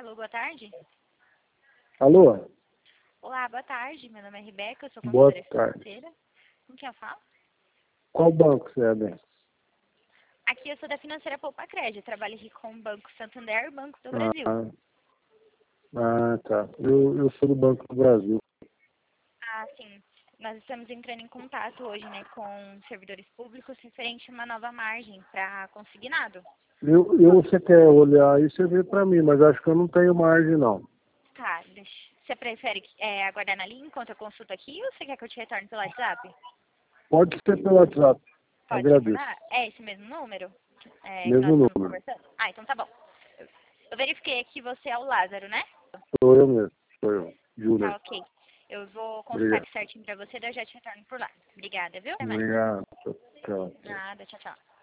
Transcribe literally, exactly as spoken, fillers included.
Alô, boa tarde. Alô? Olá, boa tarde. Meu nome é Rebeca, eu sou Boa consultora tarde. financeira. Com quem eu falo? Qual banco você é, bem? Aqui eu sou da Financeira Poupa Crédito. Trabalho aqui com o Banco Santander e o Banco do Ah, Brasil. ah, tá. Eu, eu sou do Banco do Brasil. Ah, sim. Nós estamos entrando em contato hoje, né, com servidores públicos referente a uma nova margem para consignado. Eu, eu, você quer olhar aí, você vê pra mim, mas acho que eu não tenho margem, não. Tá, deixa. Você prefere é, aguardar na linha enquanto eu consulto aqui ou você quer que eu te retorne pelo WhatsApp? Pode ser pelo WhatsApp. Pode Agradeço. retornar? É esse mesmo número é, que nós Mesmo estamos número. conversando? Ah, então tá bom. Eu verifiquei aqui que você é o Lázaro, né? Sou eu mesmo. Sou eu. Tá, Júnior. ok. Eu vou consultar Obrigado. aqui certinho pra você, daí eu já te retorno por lá. Obrigada, viu? Até mais. Obrigado. Tchau. Tchau. Nada, tchau, tchau.